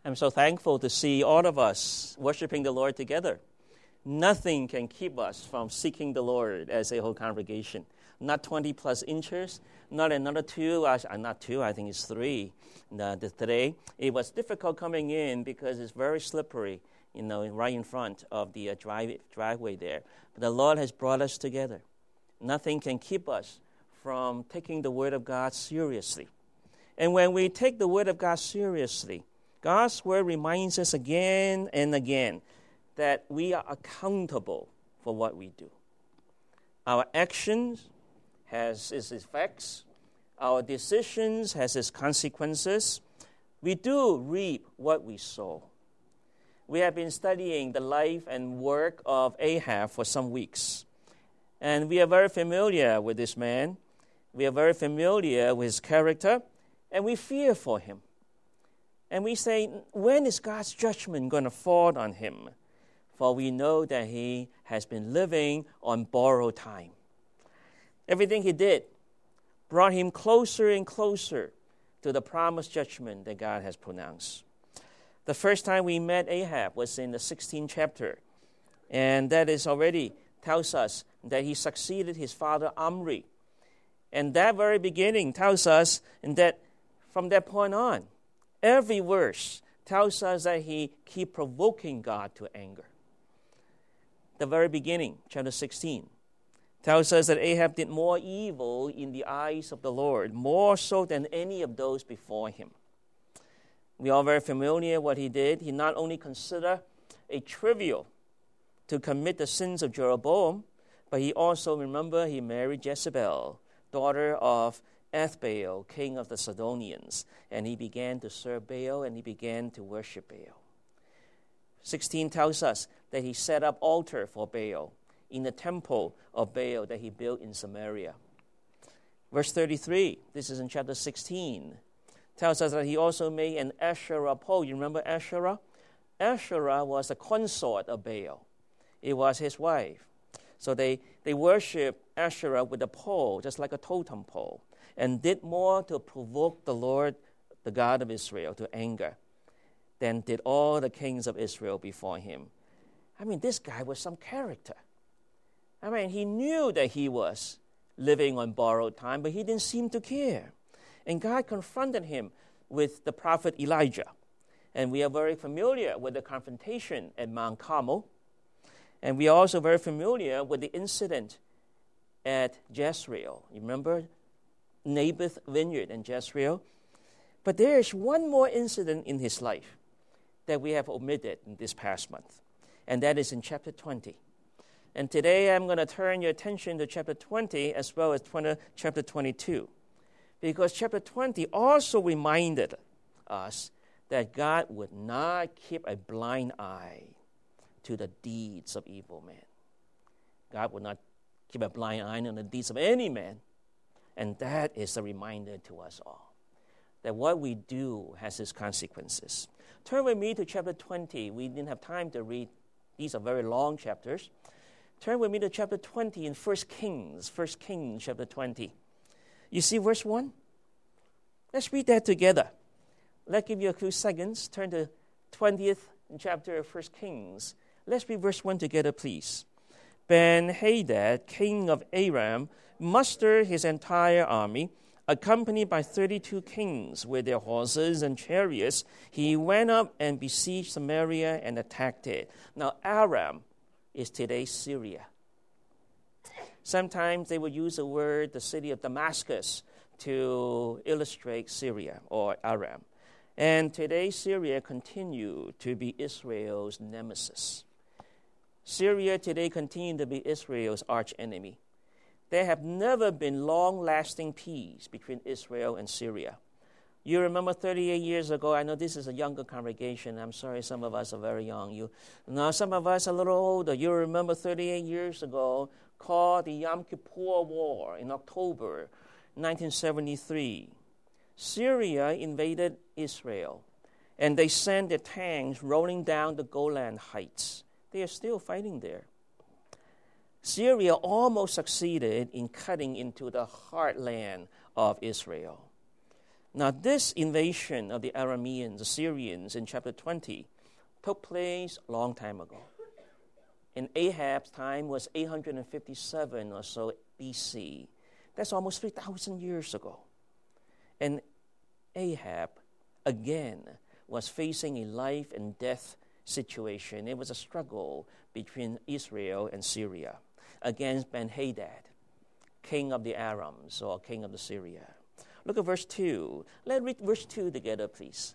I'm so thankful to see all of us worshiping the Lord together. Nothing can keep us from seeking the Lord as a whole congregation. Not 20 plus inches, not another two, not two, I think it's three. Today, it was difficult coming in because it's very slippery, right in front of the driveway there. But the Lord has brought us together. Nothing can keep us from taking the Word of God seriously. And when we take the Word of God seriously, God's Word reminds us again and again that we are accountable for what we do. Our actions has its effects. Our decisions has its consequences. We do reap what we sow. We have been studying the life and work of Ahab for some weeks. And we are very familiar with this man. We are very familiar with his character. And we fear for him. And we say, when is God's judgment going to fall on him? For we know that he has been living on borrowed time. Everything he did brought him closer and closer to the promised judgment that God has pronounced. The first time we met Ahab was in the 16th chapter. And that is already tells us that he succeeded his father Omri. And that very beginning tells us that from that point on, every verse tells us that he keep provoking God to anger. The very beginning, chapter 16, tells us that Ahab did more evil in the eyes of the Lord, more so than any of those before him. We are very familiar what he did. He not only considered a trivial to commit the sins of Jeroboam, but he also, remember, he married Jezebel, daughter of Ethbaal, king of the Sidonians, and he began to serve Baal and he began to worship Baal. 16 tells us that he set up altar for Baal in the temple of Baal that he built in Samaria. Verse 33, this is in chapter 16, tells us that he also made an Asherah pole. You remember Asherah? Asherah was a consort of Baal. It was his wife. So they worshiped Asherah with a pole, just like a totem pole, and did more to provoke the Lord, the God of Israel, to anger than did all the kings of Israel before him. I mean, this guy was some character. I mean, he knew that he was living on borrowed time, but he didn't seem to care. And God confronted him with the prophet Elijah. And we are very familiar with the confrontation at Mount Carmel. And we are also very familiar with the incident at Jezreel. You remember Naboth vineyard and Jezreel? But there is one more incident in his life that we have omitted in this past month, and that is in chapter 20. And today I'm going to turn your attention to chapter 20 as well as chapter 22, because chapter 20 also reminded us that God would not keep a blind eye to the deeds of evil men. God would not keep a blind eye on the deeds of any man. And that is a reminder to us all, that what we do has its consequences. Turn with me to chapter 20. We didn't have time to read. These are very long chapters. Turn with me to chapter 20 in 1 Kings chapter 20. You see verse 1? Let's read that together. Let's give you a few seconds. Turn to 20th chapter of 1 Kings. Let's read verse 1 together, please. Ben-Hadad, king of Aram, mustered his entire army, accompanied by 32 kings with their horses and chariots. He went up and besieged Samaria and attacked it. Now, Aram is today's Syria. Sometimes they will use the word, the city of Damascus, to illustrate Syria or Aram. And today, Syria continued to be Israel's nemesis. Syria today continues to be Israel's archenemy. There have never been long-lasting peace between Israel and Syria. You remember 38 years ago, I know this is a younger congregation. I'm sorry, some of us are very young. Now, some of us are a little older. You remember 38 years ago, called the Yom Kippur War in October 1973. Syria invaded Israel, and they sent their tanks rolling down the Golan Heights. They are still fighting there. Syria almost succeeded in cutting into the heartland of Israel. Now, this invasion of the Arameans, the Syrians, in chapter 20, took place a long time ago. In Ahab's time was 857 or so BC. That's almost 3,000 years ago. And Ahab, again, was facing a life and death situation. It was a struggle between Israel and Syria against Ben-Hadad, king of the Arams or king of the Syria. Look at verse 2. Let's read verse 2 together, please.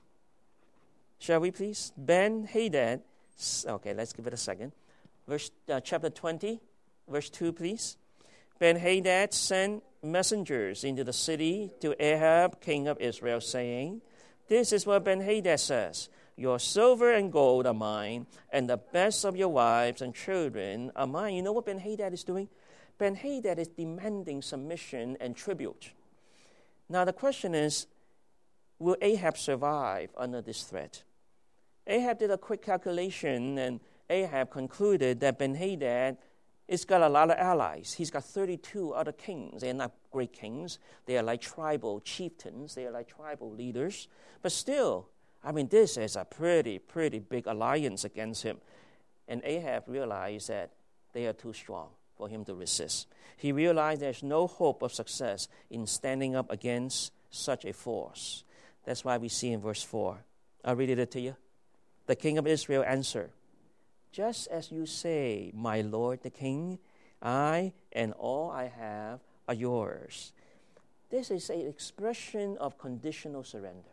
Shall we, please? Ben-Hadad, okay, let's give it a second. Chapter 20, verse 2, please. Ben-Hadad sent messengers into the city to Ahab, king of Israel, saying, "This is what Ben-Hadad says. Your silver and gold are mine, and the best of your wives and children are mine." You know what Ben-Hadad is doing? Ben-Hadad is demanding submission and tribute. Now the question is, will Ahab survive under this threat? Ahab did a quick calculation, and Ahab concluded that Ben-Hadad has got a lot of allies. He's got 32 other kings. They are not great kings. They are like tribal chieftains. They are like tribal leaders. But still, this is a pretty big alliance against him. And Ahab realized that they are too strong for him to resist. He realized there's no hope of success in standing up against such a force. That's why we see in verse 4. I'll read it to you. The king of Israel answered, "Just as you say, my lord the king, I and all I have are yours." This is an expression of conditional surrender.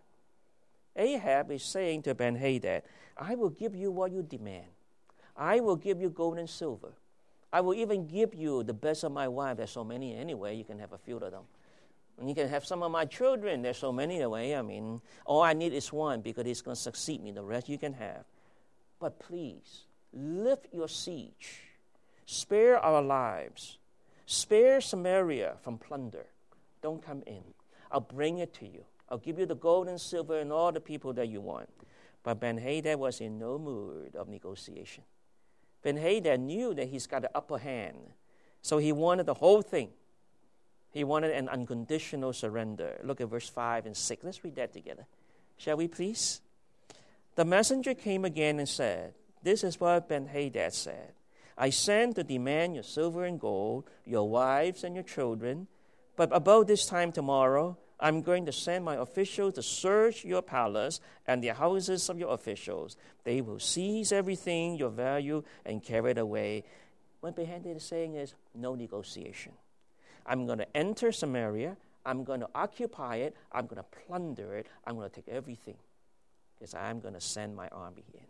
Ahab is saying to Ben-Hadad, "I will give you what you demand. I will give you gold and silver. I will even give you the best of my wife." There's so many anyway. You can have a few of them. And you can have some of my children. There's so many anyway. All I need is one because he's going to succeed me. The rest you can have. But please, lift your siege. Spare our lives. Spare Samaria from plunder. Don't come in. I'll bring it to you. I'll give you the gold and silver and all the people that you want. But Ben-Hadad was in no mood of negotiation. Ben-Hadad knew that he's got the upper hand. So he wanted the whole thing. He wanted an unconditional surrender. Look at verse 5 and 6. Let's read that together. Shall we please? The messenger came again and said, "This is what Ben-Hadad said. I sent to demand your silver and gold, your wives and your children. But about this time tomorrow, I'm going to send my officials to search your palace and the houses of your officials. They will seize everything you value and carry it away." What Ben-Hadad is saying is no negotiation. I'm going to enter Samaria. I'm going to occupy it. I'm going to plunder it. I'm going to take everything because I'm going to send my army in.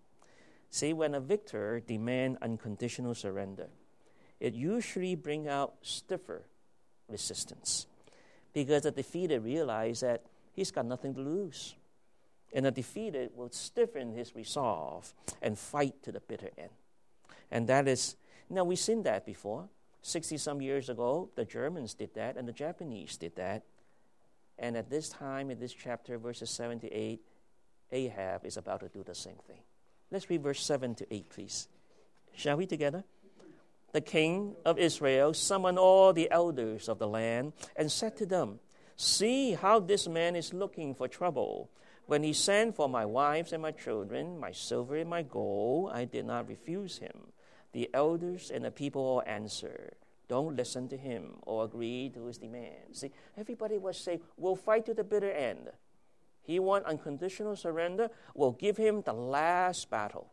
See, when a victor demands unconditional surrender, it usually brings out stiffer resistance because the defeated realize that he's got nothing to lose. And the defeated will stiffen his resolve and fight to the bitter end. And that is, we've seen that before. 60-some years ago, the Germans did that and the Japanese did that. And at this time, in this chapter, verses 7 to 8, Ahab is about to do the same thing. Let's read verse 7 to 8, please. Shall we together? The king of Israel summoned all the elders of the land and said to them, "See how this man is looking for trouble. When he sent for my wives and my children, my silver and my gold, I did not refuse him." The elders and the people all answered, "Don't listen to him or agree to his demands." See, everybody was saying, "We'll fight to the bitter end." He wants unconditional surrender. We'll give him the last battle.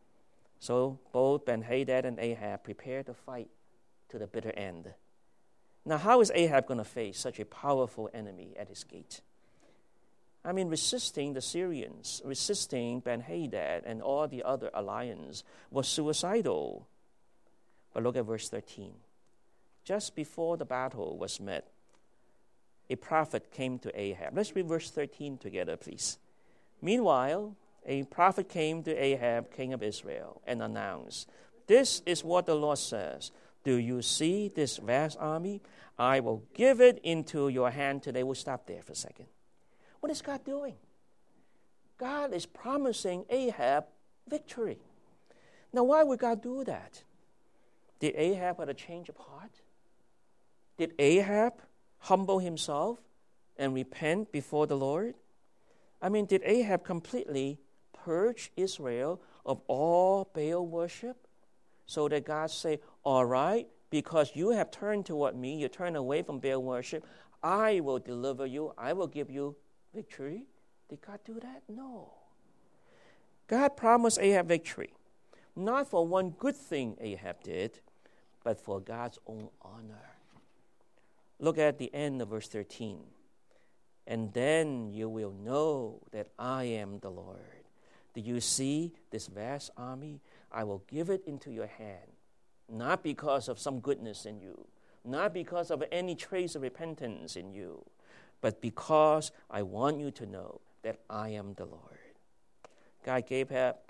So both Ben-Hadad and Ahab prepared to fight to the bitter end. Now, how is Ahab going to face such a powerful enemy at his gate? Resisting the Syrians, resisting Ben-Hadad and all the other alliance was suicidal. But look at verse 13. Just before the battle was met, a prophet came to Ahab. Let's read verse 13 together, please. Meanwhile, a prophet came to Ahab, king of Israel, and announced, "This is what the Lord says. Do you see this vast army? I will give it into your hand today." We'll stop there for a second. What is God doing? God is promising Ahab victory. Now, why would God do that? Did Ahab have a change of heart? Did Ahab humble himself and repent before the Lord? I mean, did Ahab completely purge Israel of all Baal worship so that God say, all right, because you have turned toward me, you turn away from Baal worship, I will deliver you, I will give you victory? Did God do that? No. God promised Ahab victory, not for one good thing Ahab did, but for God's own honor. Look at the end of verse 13. And then you will know that I am the Lord. Do you see this vast army? I will give it into your hand, not because of some goodness in you, not because of any trace of repentance in you, but because I want you to know that I am the Lord. God gave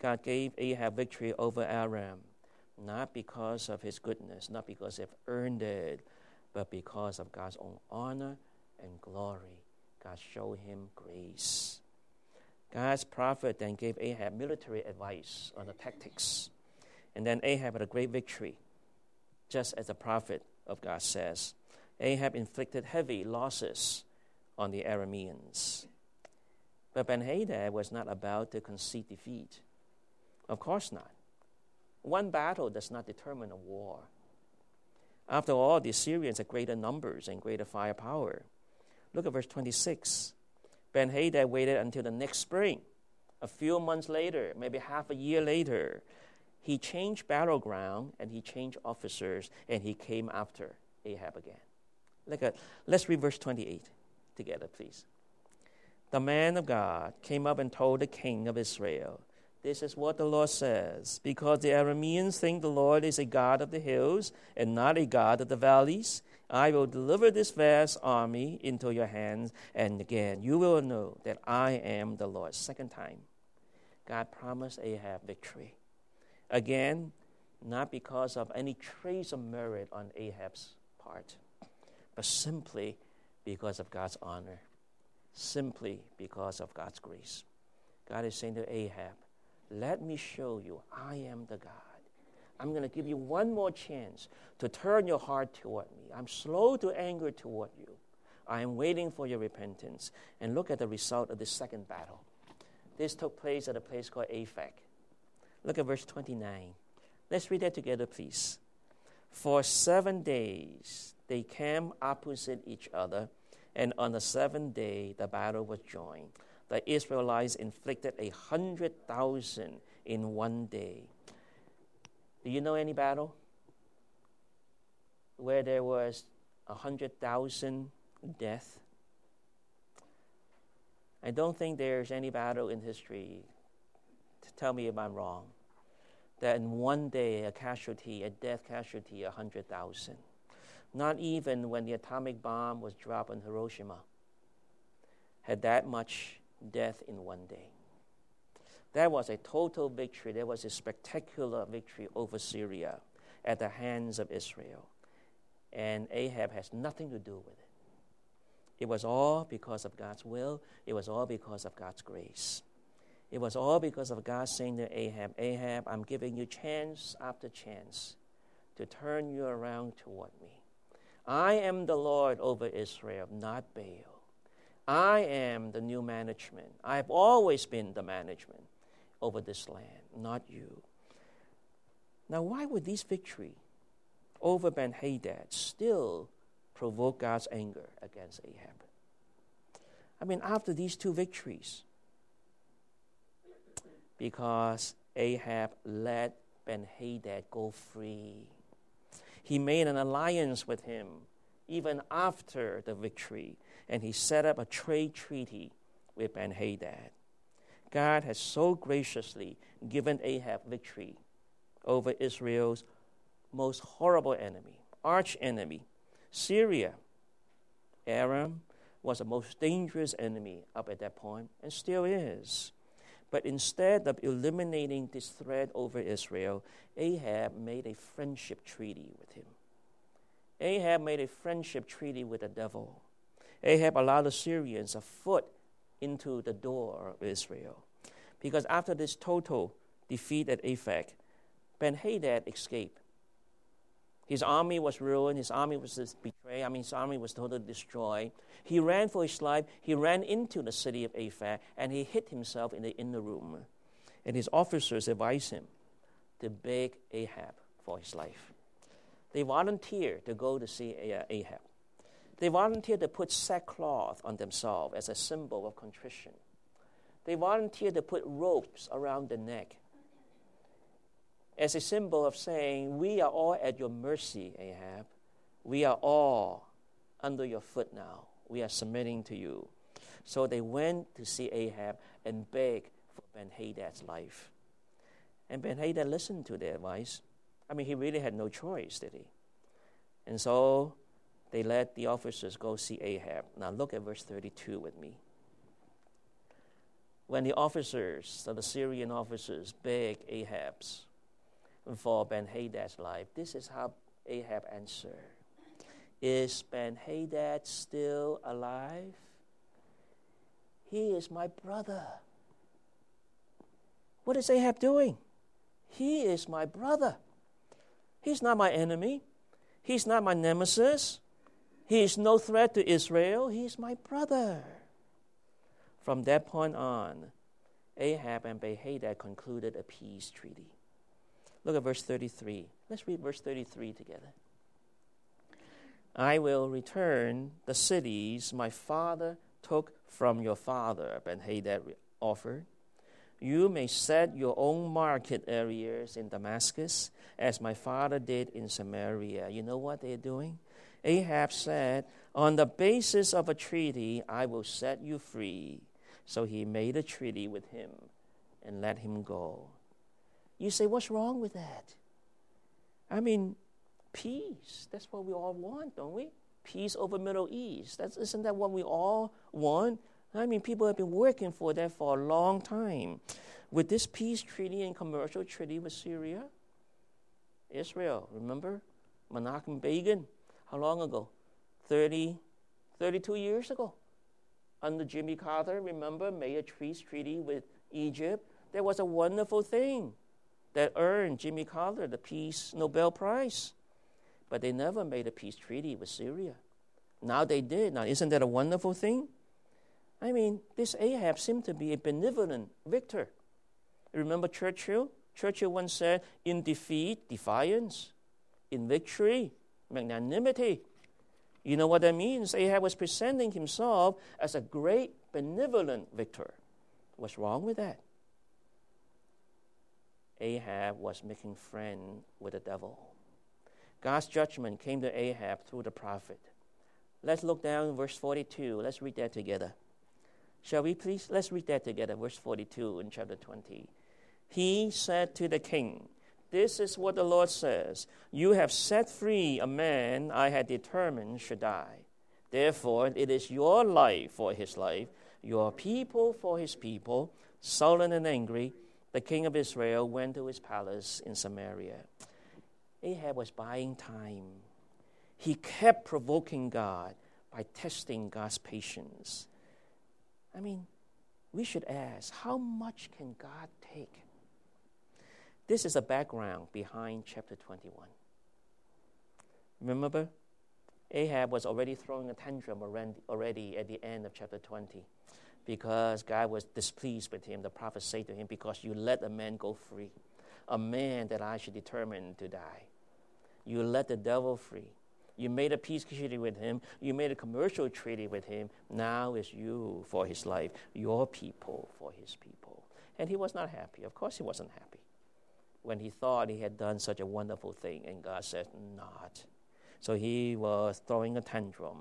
Ahab victory over Aram, not because of his goodness, not because he earned it, but because of God's own honor and glory. God showed him grace. God's prophet then gave Ahab military advice on the tactics. And then Ahab had a great victory, just as the prophet of God says. Ahab inflicted heavy losses on the Arameans. But Ben-Hadad was not about to concede defeat. Of course not. One battle does not determine a war. After all, the Assyrians had greater numbers and greater firepower. Look at verse 26. Ben-Hadad waited until the next spring. A few months later, maybe half a year later, he changed battleground and he changed officers and he came after Ahab again. Let's read verse 28 together, please. The man of God came up and told the king of Israel, this is what the Lord says, because the Arameans think the Lord is a God of the hills and not a God of the valleys, I will deliver this vast army into your hands, and again you will know that I am the Lord. Second time, God promised Ahab victory. Again, not because of any trace of merit on Ahab's part, but simply because of God's honor, simply because of God's grace. God is saying to Ahab, let me show you I am the God. I'm going to give you one more chance to turn your heart toward me. I'm slow to anger toward you. I am waiting for your repentance. And look at the result of this second battle. This took place at a place called Aphek. Look at verse 29. Let's read that together, please. For 7 days they camped opposite each other, and on the seventh day the battle was joined. The Israelites inflicted 100,000 in one day. Do you know any battle where there was 100,000 death? I don't think there's any battle in history, tell me if I'm wrong, that in one day a death casualty, 100,000. Not even when the atomic bomb was dropped on Hiroshima had that much death in one day. That was a total victory. That was a spectacular victory over Syria at the hands of Israel. And Ahab has nothing to do with it. It was all because of God's will. It was all because of God's grace. It was all because of God saying to Ahab, Ahab, I'm giving you chance after chance to turn you around toward me. I am the Lord over Israel, not Baal. I am the new management. I've always been the management over this land, not you. Now, why would this victory over Ben-Hadad still provoke God's anger against Ahab? I mean, after these two victories, because Ahab let Ben-Hadad go free. He made an alliance with him even after the victory, and he set up a trade treaty with Ben-Hadad. God has so graciously given Ahab victory over Israel's most horrible enemy, arch enemy, Syria. Aram was the most dangerous enemy up at that point and still is. But instead of eliminating this threat over Israel, Ahab made a friendship treaty with him. Ahab made a friendship treaty with the devil. Ahab allowed the Syrians a foot into the door of Israel. Because after this total defeat at Aphek, Ben-Hadad escaped. His army was ruined. His army was betrayed. His army was totally destroyed. He ran for his life. He ran into the city of Aphek, and he hid himself in the inner room. And his officers advised him to beg Ahab for his life. They volunteered to go to see Ahab. They volunteered to put sackcloth on themselves as a symbol of contrition. They volunteered to put ropes around the neck as a symbol of saying, we are all at your mercy, Ahab. We are all under your foot now. We are submitting to you. So they went to see Ahab and begged for Ben-Hadad's life. And Ben-Hadad listened to their advice. He really had no choice, did he? And so they let the officers go see Ahab. Now look at verse 32 with me. When the officers, the Syrian officers, begged Ahab for Ben-Hadad's life, this is how Ahab answered. Is Ben-Hadad still alive? He is my brother. What is Ahab doing? He is my brother. He's not my enemy. He's not my nemesis. He is no threat to Israel. He's my brother. From that point on, Ahab and Ben-Hadad concluded a peace treaty. Look at verse 33. Let's read verse 33 together. I will return the cities my father took from your father, Ben-Hadad offered. You may set your own market areas in Damascus, as my father did in Samaria. You know what they're doing? Ahab said, on the basis of a treaty, I will set you free. So he made a treaty with him and let him go. You say, what's wrong with that? Peace. That's what we all want, don't we? Peace over Middle East. Isn't that what we all want? People have been working for that for a long time. With this peace treaty and commercial treaty with Syria, Israel, remember? Menachem Begin, how long ago? 32 years ago. Under Jimmy Carter, remember, made a peace treaty with Egypt. That was a wonderful thing that earned Jimmy Carter the Peace Nobel Prize. But they never made a peace treaty with Syria. Now they did. Now, isn't that a wonderful thing? This Ahab seemed to be a benevolent victor. Remember Churchill? Churchill once said, in defeat, defiance. In victory, magnanimity. You know what that means? Ahab was presenting himself as a great, benevolent victor. What's wrong with that? Ahab was making friends with the devil. God's judgment came to Ahab through the prophet. Let's look down at verse 42. Let's read that together. Shall we please? Let's read that together, verse 42 in chapter 20. He said to the king, this is what the Lord says. You have set free a man I had determined should die. Therefore, it is your life for his life, your people for his people. Sullen and angry, the king of Israel went to his palace in Samaria. Ahab was buying time. He kept provoking God by testing God's patience. We should ask, how much can God take? This is the background behind chapter 21. Remember, Ahab was already throwing a tantrum already at the end of chapter 20 because God was displeased with him. The prophet said to him, because you let a man go free, a man that I should determine to die. You let the devil free. You made a peace treaty with him. You made a commercial treaty with him. Now it's you for his life, your people for his people. And he was not happy. Of course he wasn't happy when he thought he had done such a wonderful thing, and God said, not. So he was throwing a tantrum.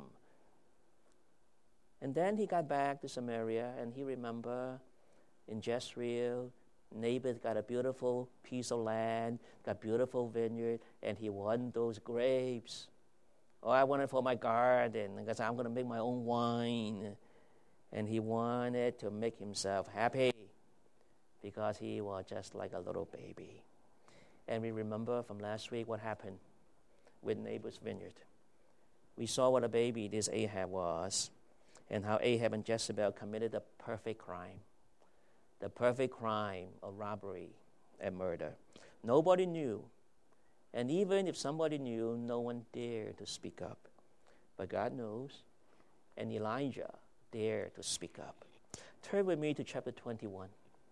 And then he got back to Samaria, and he remembered in Jezreel, Naboth got a beautiful piece of land, got beautiful vineyard, and he wanted those grapes. Oh, I want it for my garden because I'm going to make my own wine. And he wanted to make himself happy because he was just like a little baby. And we remember from last week what happened with Naboth's vineyard. We saw what a baby this Ahab was and how Ahab and Jezebel committed the perfect crime of robbery and murder. Nobody knew And even if somebody knew, no one dared to speak up. But God knows, and Elijah dared to speak up. Turn with me to chapter 21.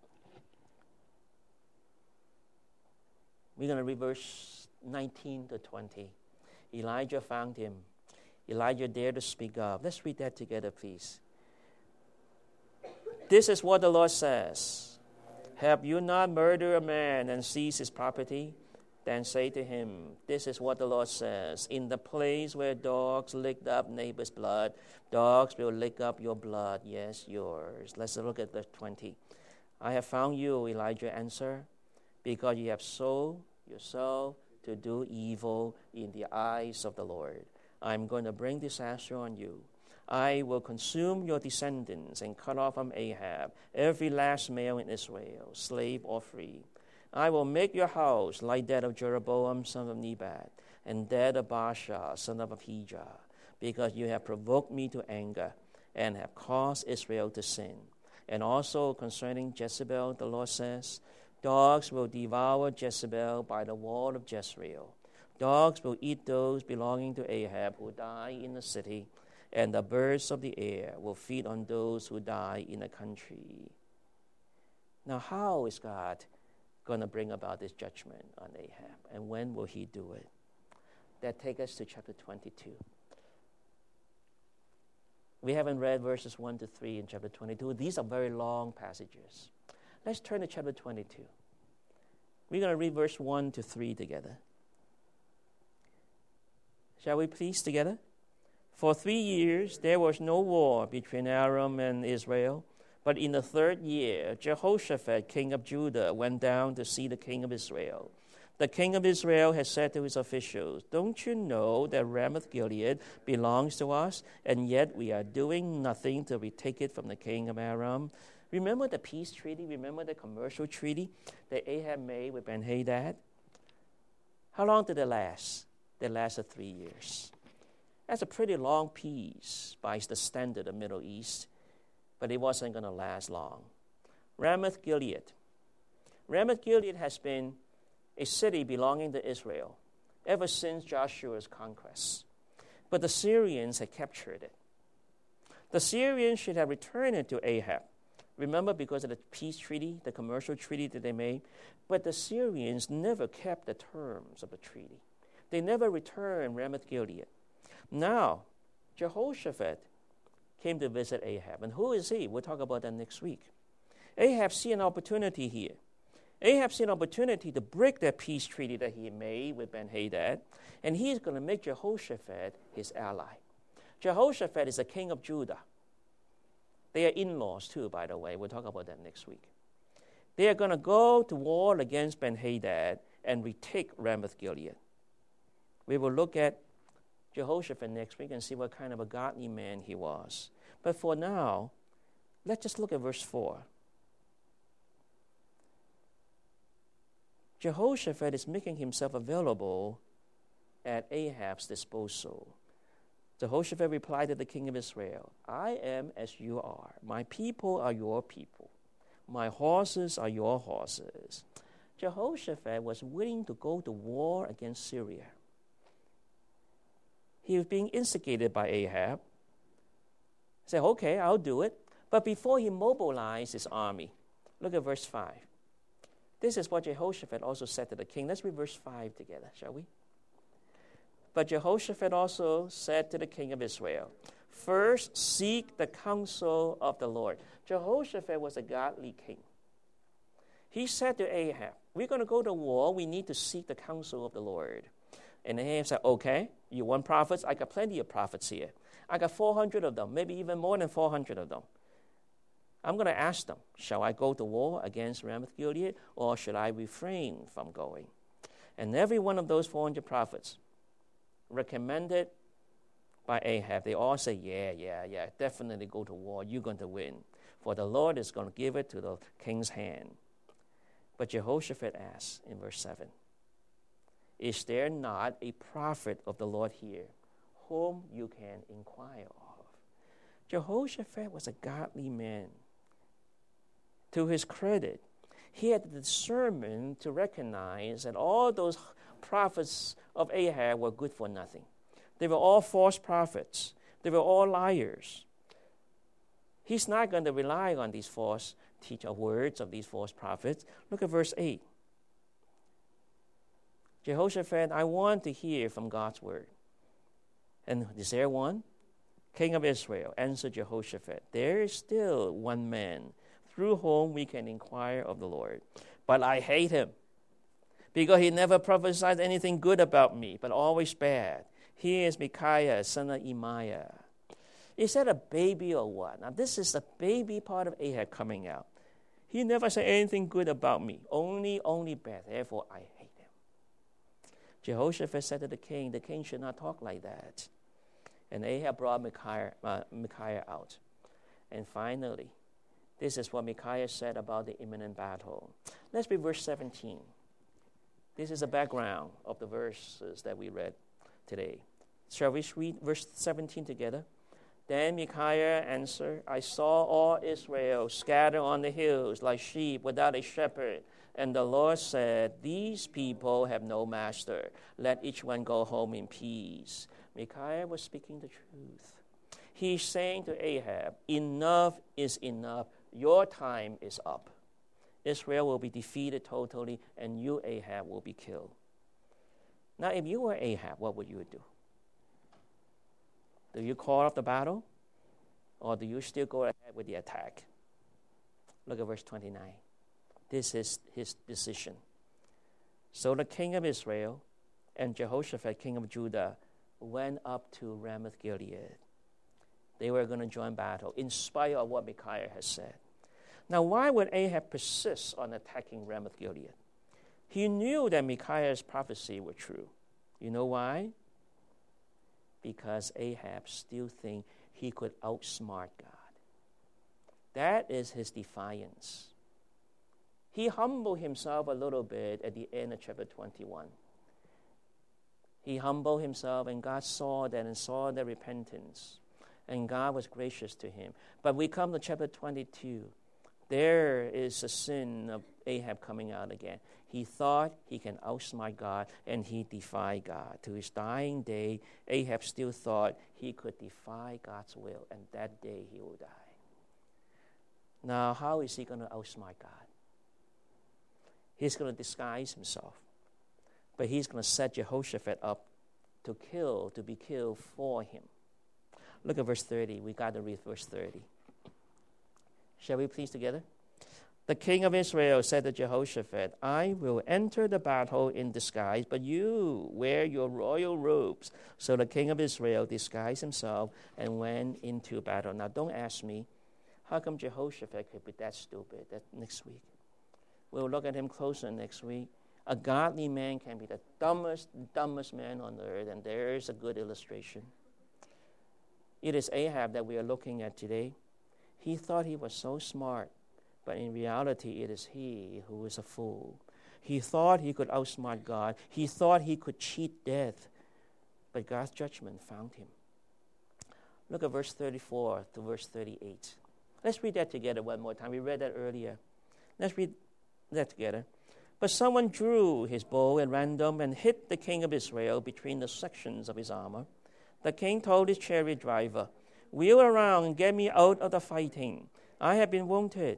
We're going to read verse 19 to 20. Elijah found him. Elijah dared to speak up. Let's read that together, please. This is what the Lord says. Have you not murdered a man and seized his property? Then say to him, this is what the Lord says. In the place where dogs licked up neighbor's blood, dogs will lick up your blood, yes, yours. Let's look at verse 20. I have found you, Elijah answered, because you have sold yourself to do evil in the eyes of the Lord. I'm going to bring disaster on you. I will consume your descendants and cut off from Ahab every last male in Israel, slave or free. I will make your house like that of Jeroboam, son of Nebat, and that of Baasha, son of Ahijah, because you have provoked me to anger and have caused Israel to sin. And also concerning Jezebel, the Lord says, dogs will devour Jezebel by the wall of Jezreel. Dogs will eat those belonging to Ahab who die in the city, and the birds of the air will feed on those who die in the country. Now, how is God going to bring about this judgment on Ahab, and when will he do it? That takes us to chapter 22. We haven't read verses 1 to 3 in chapter 22. These are very long passages. Let's turn to chapter 22. We're going to read verse 1 to 3 together. Shall we please together? For 3 years there was no war between Aram and Israel. But in the 3rd year, Jehoshaphat, king of Judah, went down to see the king of Israel. The king of Israel had said to his officials, don't you know that Ramoth-Gilead belongs to us, and yet we are doing nothing to retake it from the king of Aram? Remember the peace treaty? Remember the commercial treaty that Ahab made with Ben-Hadad? How long did it last? It lasted 3 years. That's a pretty long peace by the standard of the Middle East. But it wasn't going to last long. Ramoth-Gilead. Ramoth-Gilead has been a city belonging to Israel ever since Joshua's conquest. But the Syrians had captured it. The Syrians should have returned it to Ahab. Remember, because of the peace treaty, the commercial treaty that they made? But the Syrians never kept the terms of the treaty. They never returned Ramoth-Gilead. Now, Jehoshaphat came to visit Ahab. And who is he? We'll talk about that next week. Ahab see an opportunity here. Ahab see an opportunity to break that peace treaty that he made with Ben-Hadad, and he's going to make Jehoshaphat his ally. Jehoshaphat is the king of Judah. They are in-laws too, by the way. We'll talk about that next week. They are going to go to war against Ben-Hadad and retake Ramoth-Gilead. We will look at Jehoshaphat next week and see what kind of a godly man he was. But for now, let's just look at verse 4. Jehoshaphat is making himself available at Ahab's disposal. Jehoshaphat replied to the king of Israel, I am as you are. My people are your people. My horses are your horses. Jehoshaphat was willing to go to war against Syria. He was being instigated by Ahab. He said, okay, I'll do it. But before he mobilized his army, look at verse 5. This is what Jehoshaphat also said to the king. Let's read verse 5 together, shall we? But Jehoshaphat also said to the king of Israel, first seek the counsel of the Lord. Jehoshaphat was a godly king. He said to Ahab, we're going to go to war. We need to seek the counsel of the Lord. And Ahab said, okay, you want prophets? I got plenty of prophets here. I got 400 of them, maybe even more than 400 of them. I'm going to ask them, shall I go to war against Ramoth-Gilead, or should I refrain from going? And every one of those 400 prophets recommended by Ahab, they all say, yeah, definitely go to war. You're going to win. For the Lord is going to give it to the king's hand. But Jehoshaphat asked in verse 7, is there not a prophet of the Lord here whom you can inquire of? Jehoshaphat was a godly man. To his credit, he had the discernment to recognize that all those prophets of Ahab were good for nothing. They were all false prophets. They were all liars. He's not going to rely on these false words of these false prophets. Look at verse 8. Jehoshaphat, I want to hear from God's word. And is there one? King of Israel, answered Jehoshaphat, there is still one man through whom we can inquire of the Lord. But I hate him, because he never prophesied anything good about me, but always bad. He is Micaiah, son of Emiah. Is that a baby or what? Now, this is the baby part of Ahab coming out. He never said anything good about me, only bad. Therefore, I hate him. Jehoshaphat said to the king should not talk like that. And Ahab brought Micaiah out. And finally, this is what Micaiah said about the imminent battle. Let's read verse 17. This is the background of the verses that we read today. Shall we read verse 17 together? Then Micaiah answered, I saw all Israel scattered on the hills like sheep without a shepherd. And the Lord said, these people have no master. Let each one go home in peace. Micaiah was speaking the truth. He's saying to Ahab, enough is enough. Your time is up. Israel will be defeated totally, and you, Ahab, will be killed. Now, if you were Ahab, what would you do? Do you call off the battle? Or do you still go ahead with the attack? Look at verse 29. This is his decision. So the king of Israel and Jehoshaphat, king of Judah, went up to Ramoth Gilead. They were going to join battle, in spite of what Micaiah has said. Now, why would Ahab persist on attacking Ramoth Gilead? He knew that Micaiah's prophecy were true. You know why? Because Ahab still thinks he could outsmart God. That is his defiance. He humbled himself a little bit at the end of chapter 21. He humbled himself, and God saw that and saw the repentance. And God was gracious to him. But we come to chapter 22. There is a sin of Ahab coming out again. He thought he can outsmart God, and he defied God. To his dying day, Ahab still thought he could defy God's will, and that day he will die. Now, how is he going to outsmart God? He's going to disguise himself. But he's going to set Jehoshaphat up to be killed for him. Look at verse 30. We got to read verse 30. Shall we please together? The king of Israel said to Jehoshaphat, I will enter the battle in disguise, but you wear your royal robes. So the king of Israel disguised himself and went into battle. Now, don't ask me, how come Jehoshaphat could be that stupid? That next week. We'll look at him closer next week. A godly man can be the dumbest man on the earth, and there's a good illustration. It is Ahab that we are looking at today. He thought he was so smart, but in reality, it is he who is a fool. He thought he could outsmart God. He thought he could cheat death, but God's judgment found him. Look at verse 34 to verse 38. Let's read that together one more time. We read that earlier. Let's read that together. But someone drew his bow at random and hit the king of Israel between the sections of his armor. The king told his chariot driver, wheel around and get me out of the fighting. I have been wounded.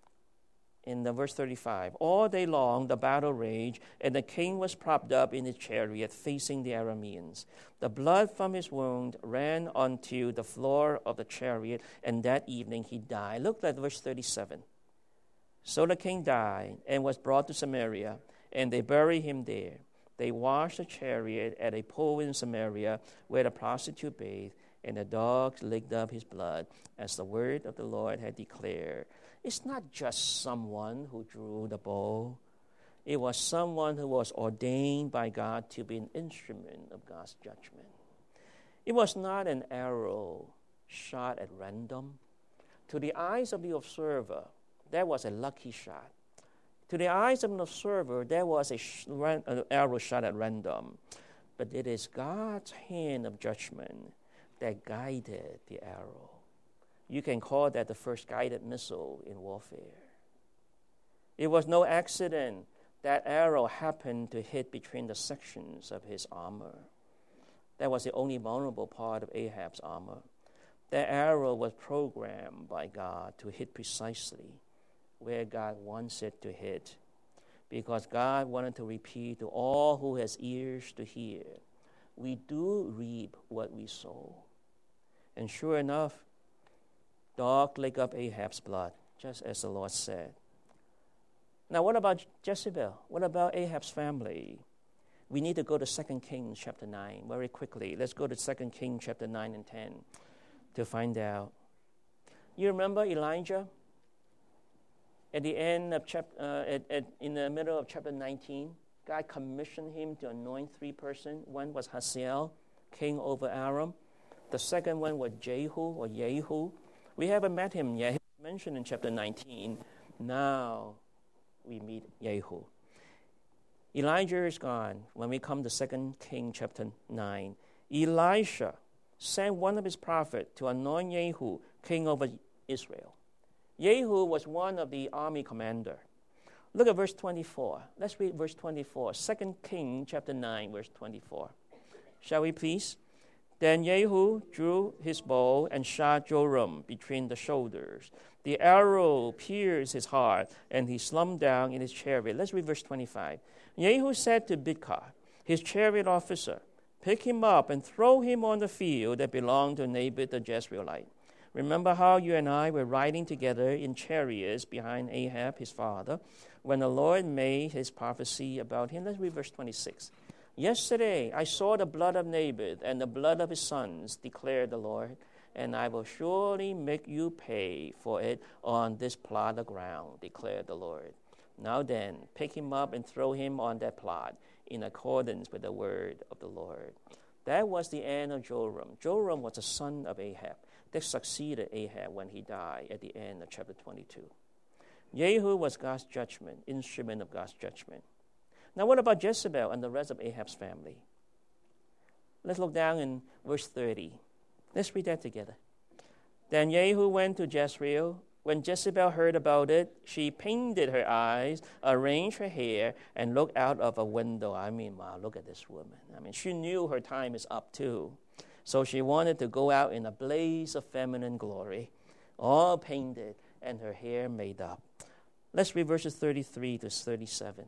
In the verse 35, all day long the battle raged, and the king was propped up in his chariot facing the Arameans. The blood from his wound ran onto the floor of the chariot, and that evening he died. Look at verse 37. So the king died and was brought to Samaria, and they buried him there. They washed the chariot at a pool in Samaria where the prostitute bathed, and the dogs licked up his blood, as the word of the Lord had declared. It's not just someone who drew the bow. It was someone who was ordained by God to be an instrument of God's judgment. It was not an arrow shot at random. To the eyes of the observer, that was a lucky shot. To the eyes of an observer, there was an arrow shot at random. But it is God's hand of judgment that guided the arrow. You can call that the first guided missile in warfare. It was no accident that arrow happened to hit between the sections of his armor. That was the only vulnerable part of Ahab's armor. That arrow was programmed by God to hit precisely where God wants it to hit, because God wanted to repeat to all who has ears to hear, we do reap what we sow. And sure enough, dog licked up Ahab's blood, just as the Lord said. Now, what about Jezebel? What about Ahab's family? We need to go to 2 Kings chapter 9 very quickly. Let's go to 2 Kings chapter 9 and 10 to find out. You remember Elijah? At the end of in the middle of chapter 19, God commissioned him to anoint 3 persons. One was Hazael, king over Aram. The second one was Jehu. We haven't met him yet. He's mentioned in chapter 19. Now we meet Jehu. Elijah is gone. When we come to 2 Kings chapter 9, Elisha sent one of his prophets to anoint Jehu, king over Israel. Jehu was one of the army commander. Look at verse 24. Let's read verse 24. 2 Kings chapter 9, verse 24. Shall we please? Then Jehu drew his bow and shot Joram between the shoulders. The arrow pierced his heart, and he slumped down in his chariot. Let's read verse 25. Jehu said to Bidkar, his chariot officer, pick him up and throw him on the field that belonged to Naboth the Jezreelite. Remember how you and I were riding together in chariots behind Ahab, his father, when the Lord made his prophecy about him? Let's read verse 26. Yesterday I saw the blood of Naboth and the blood of his sons, declared the Lord, and I will surely make you pay for it on this plot of ground, declared the Lord. Now then, pick him up and throw him on that plot in accordance with the word of the Lord. That was the end of Joram. Joram was the son of Ahab that succeeded Ahab when he died at the end of chapter 22. Jehu was God's judgment, instrument of God's judgment. Now what about Jezebel and the rest of Ahab's family? Let's look down in verse 30. Let's read that together. Then Jehu went to Jezreel. When Jezebel heard about it, she painted her eyes, arranged her hair, and looked out of a window. Wow, look at this woman. She knew her time is up too. So she wanted to go out in a blaze of feminine glory, all painted and her hair made up. Let's read verses 33 to 37.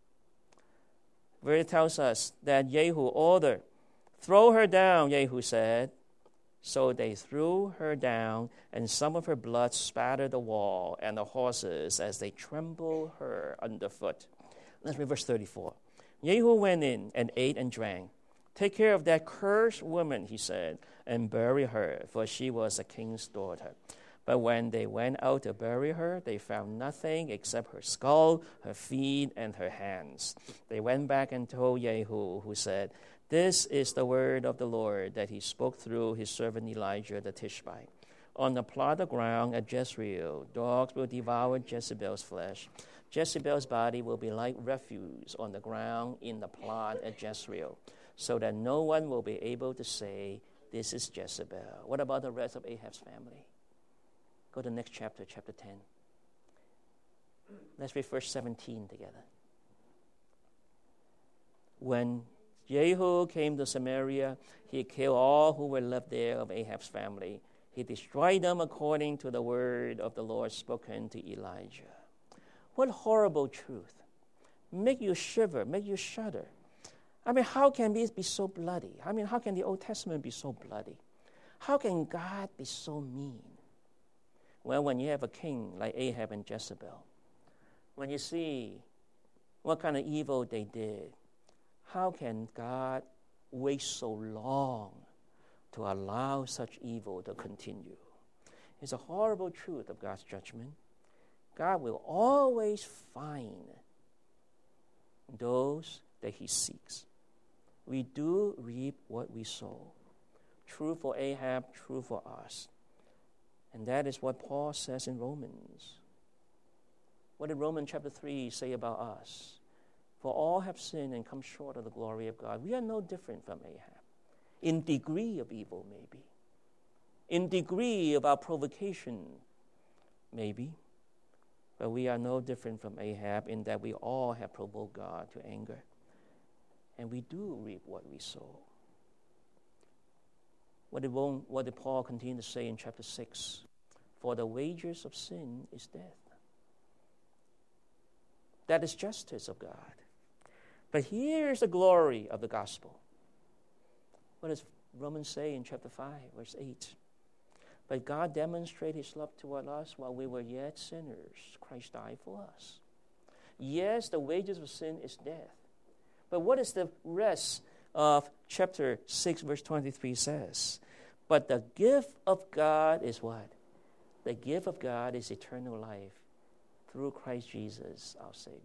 Where it tells us that Jehu ordered, throw her down, Jehu said. So they threw her down, and some of her blood spattered the wall and the horses as they trampled her underfoot. Let's read verse 34. Jehu went in and ate and drank. Take care of that cursed woman, he said, and bury her, for she was a king's daughter. But when they went out to bury her, they found nothing except her skull, her feet, and her hands. They went back and told Jehu, who said, this is the word of the Lord that he spoke through his servant Elijah the Tishbite. On the plot of ground at Jezreel, dogs will devour Jezebel's flesh. Jezebel's body will be like refuse on the ground in the plot at Jezreel, so that no one will be able to say, this is Jezebel. What about the rest of Ahab's family? Go to the next chapter, chapter 10. Let's read verse 17 together. When Jehu came to Samaria, he killed all who were left there of Ahab's family. He destroyed them according to the word of the Lord spoken to Elijah. What horrible truth. Make you shiver, make you shudder. How can this be so bloody? How can the Old Testament be so bloody? How can God be so mean? Well, when you have a king like Ahab and Jezebel, when you see what kind of evil they did, how can God wait so long to allow such evil to continue? It's a horrible truth of God's judgment. God will always find those that he seeks. We do reap what we sow. True for Ahab, true for us. And that is what Paul says in Romans. What did Romans chapter 3 say about us? For all have sinned and come short of the glory of God. We are no different from Ahab. In degree of evil, maybe. In degree of our provocation, maybe. But we are no different from Ahab in that we all have provoked God to anger. And we do reap what we sow. What did Paul continue to say in chapter 6? For the wages of sin is death. That is justice of God. But here's the glory of the gospel. What does Romans say in chapter 5, verse 8? But God demonstrated his love toward us while we were yet sinners. Christ died for us. Yes, the wages of sin is death. But what is the rest of chapter 6, verse 23 says? But the gift of God is what? The gift of God is eternal life through Christ Jesus, our Savior.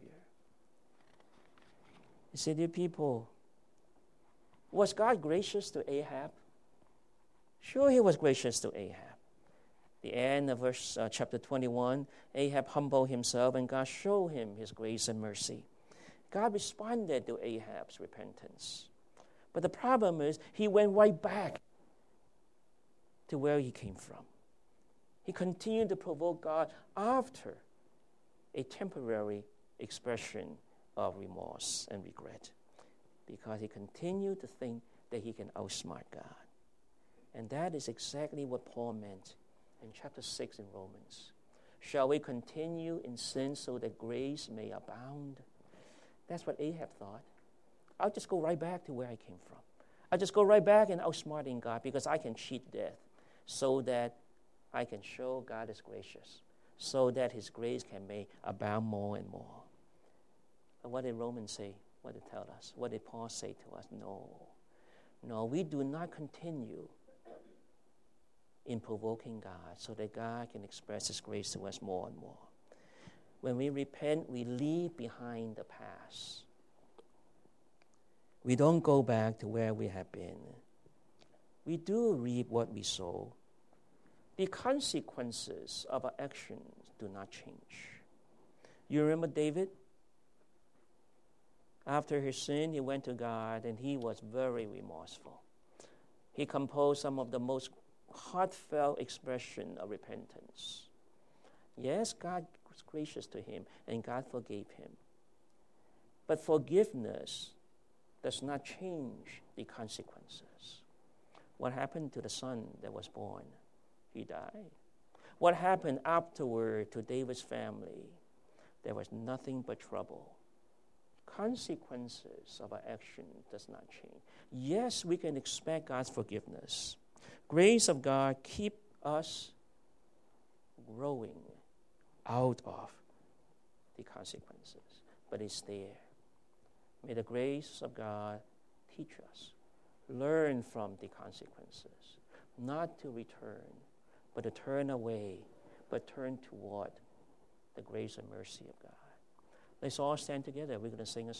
You see, dear people, was God gracious to Ahab? Sure, he was gracious to Ahab. The end of chapter 21, Ahab humbled himself and God showed him his grace and mercy. God responded to Ahab's repentance. But the problem is he went right back to where he came from. He continued to provoke God after a temporary expression of remorse and regret, because he continued to think that he can outsmart God. And that is exactly what Paul meant in chapter 6 in Romans. Shall we continue in sin so that grace may abound? That's what Ahab thought. I'll just go right back to where I came from. I'll just go right back and outsmarting God because I can cheat death so that I can show God is gracious, so that his grace can may abound more and more. But what did Romans say? What did it tell us? What did Paul say to us? No, we do not continue in provoking God so that God can express his grace to us more and more. When we repent, we leave behind the past. We don't go back to where we have been. We do reap what we sow. The consequences of our actions do not change. You remember David? After his sin, he went to God and he was very remorseful. He composed some of the most heartfelt expression of repentance. Yes, God was gracious to him and God forgave him. But forgiveness does not change the consequences. What happened to the son that was born? He died. What happened afterward to David's family? There was nothing but trouble. Consequences of our action does not change. Yes, we can expect God's forgiveness. Grace of God keep us growing out of the consequences, but it's there. May the grace of God teach us, learn from the consequences, not to return, but to turn away, but turn toward the grace and mercy of God. Let's all stand together. We're going to sing a song.